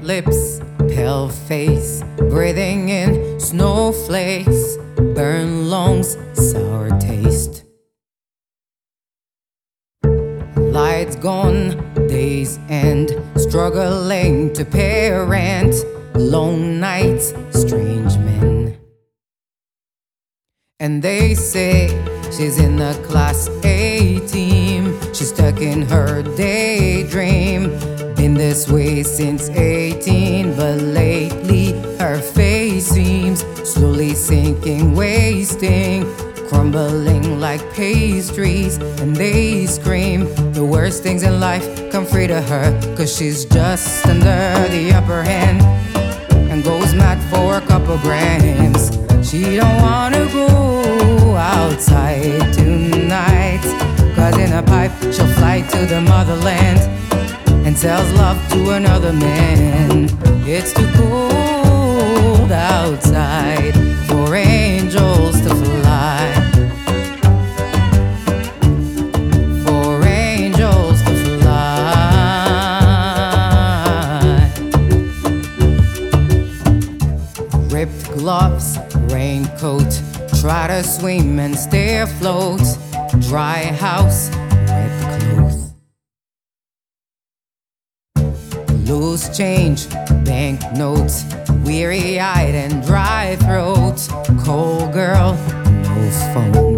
lips, pale face, breathing in snowflakes, burn lungs, sour taste. Lights gone, days end, struggling to parent, long nights, strange men. And they say she's in the class A team, she's stuck in her daydream. Been this way since 18, but lately her face seems slowly sinking, wasting, crumbling like pastries. And they scream the worst things in life come free to her, 'cause she's just under the upper hand and goes mad for a couple grams. She don't wanna go outside tonight, 'cause in a pipe she'll fly to the motherland and sells love to another man. It's too cold outside for angels to fly, for angels to fly. Ripped gloves, raincoat, try to swim and stay afloat. Dry house, wet clothes. Loose change, banknotes, weary-eyed and dry throat. Cold girl, no phone.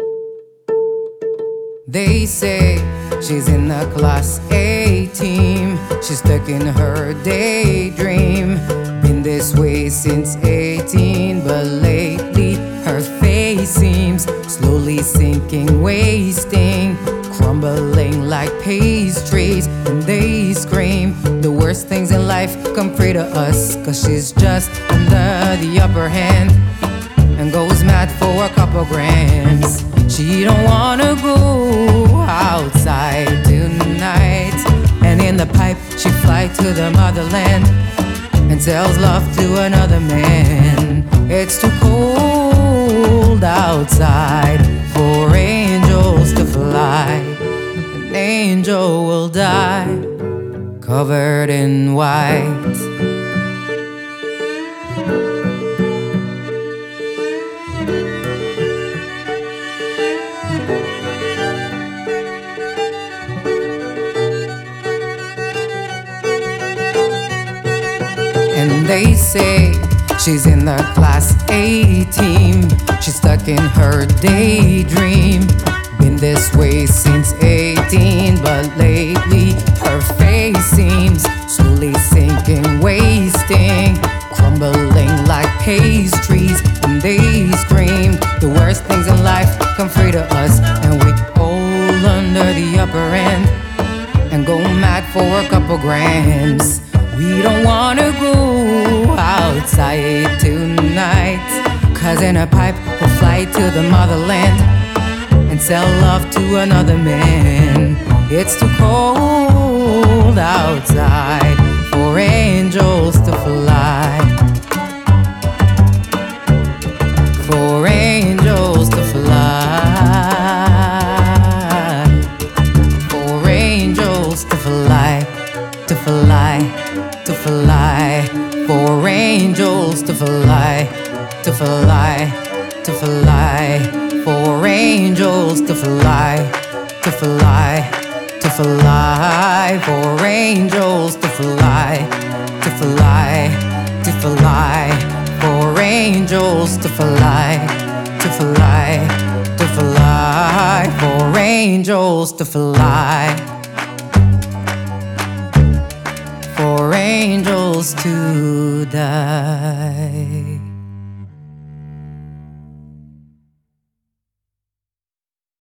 They say she's in the class A team, she's stuck in her daydream. Been this way since 18, but lately her face seems slowly sinking, wasting, crumbling like pastries. And they scream the worst things in life come free to us, 'cause she's just under the upper hand and goes mad for a couple grams. She don't wanna go outside tonight, and in the pipe she fly to the motherland and sells love to another man. It's too cold outside for angels to fly. An angel will die covered in white. And they say she's in the class A team, she's stuck in her daydream. Been this way since 18, but lately her face seems slowly sinking, wasting, crumbling like pastries. And they scream the worst things in life come free to us, and we all under the upper end and go mad for a couple grams. We don't wanna go outside tonight, 'cause in a pipe we'll fly to the motherland and sell love to another man. It's too cold outside for angels to fly, for angels to fly, for angels to fly, to fly, to fly, for angels to fly, to fly, to fly, for angels to fly, to fly, to fly, for angels to fly, to fly, to fly, for angels to fly, to fly, to fly, for angels to fly, for angels to die.